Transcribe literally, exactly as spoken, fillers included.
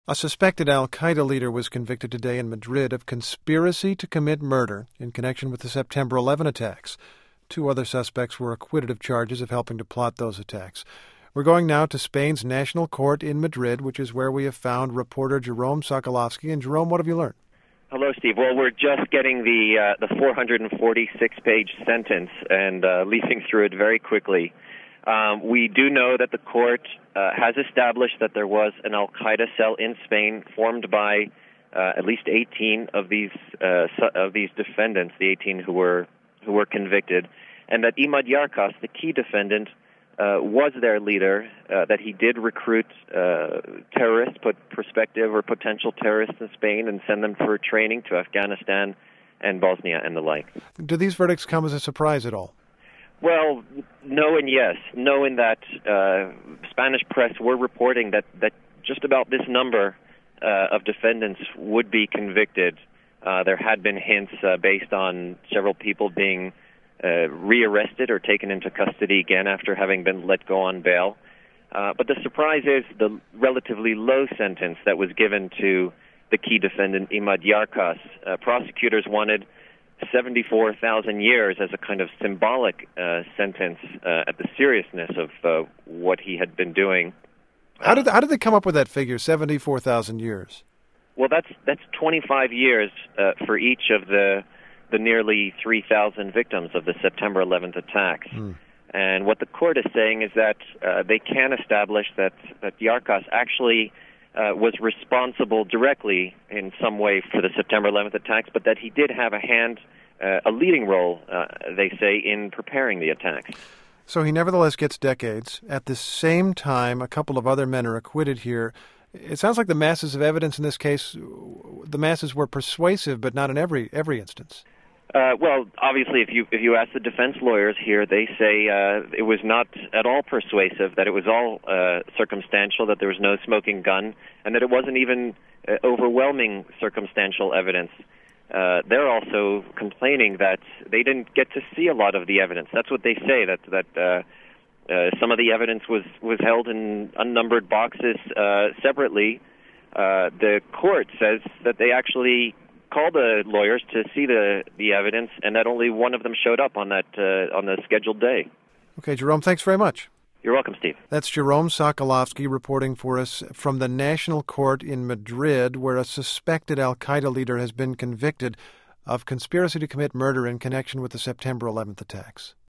A suspected al-Qaeda leader was convicted today in Madrid of conspiracy to commit murder in connection with the September eleventh attacks. Two other suspects were acquitted of charges of helping to plot those attacks. We're going now to Spain's National Court in Madrid, which is where we have found reporter Jerome Sokolovsky. And Jerome, what have you learned? Hello, Steve. Well, we're just getting the uh, the four hundred forty-six page sentence and uh, leafing through it very quickly. Um, we do know that the court uh, has established that there was an al-Qaeda cell in Spain formed by uh, at least eighteen of these uh, of these defendants, the eighteen who were who were convicted, and that Imad Yarkas, the key defendant, uh, was their leader. Uh, that he did recruit uh, terrorists, put prospective or potential terrorists in Spain, and send them for training to Afghanistan and Bosnia and the like. Do these verdicts come as a surprise at all? Well, no and yes. No in that uh, Spanish press were reporting that, that just about this number uh, of defendants would be convicted. Uh, there had been hints uh, based on several people being uh, rearrested or taken into custody again after having been let go on bail. Uh, but the surprise is the relatively low sentence that was given to the key defendant, Imad Yarkas. Uh, prosecutors wanted seventy-four thousand years as a kind of symbolic uh, sentence uh, at the seriousness of uh, what he had been doing. How did how did they come up with that figure, seventy-four thousand years? Well, that's that's twenty-five years uh, for each of the the nearly three thousand victims of the September eleventh attacks. Mm. And what the court is saying is that uh, they can establish that that Yarkas actually Uh, was responsible directly in some way for the September eleventh attacks, but that he did have a hand, uh, a leading role, uh, they say, in preparing the attacks. So he nevertheless gets decades. At the same time, a couple of other men are acquitted here. It sounds like the masses of evidence in this case, the masses were persuasive, but not in every every instance. Uh, well, obviously, if you if you ask the defense lawyers here, they say uh, it was not at all persuasive, that it was all uh, circumstantial, that there was no smoking gun, and that it wasn't even uh, overwhelming circumstantial evidence. Uh, they're also complaining that they didn't get to see a lot of the evidence. That's what they say, that that uh, uh, some of the evidence was, was held in unnumbered boxes uh, separately. Uh, the court says that they actually called the lawyers to see the, the evidence, and that only one of them showed up on that uh, on the scheduled day. Okay, Jerome, thanks very much. You're welcome, Steve. That's Jerome Sokolovsky reporting for us from the National Court in Madrid, where a suspected al-Qaeda leader has been convicted of conspiracy to commit murder in connection with the September eleventh attacks.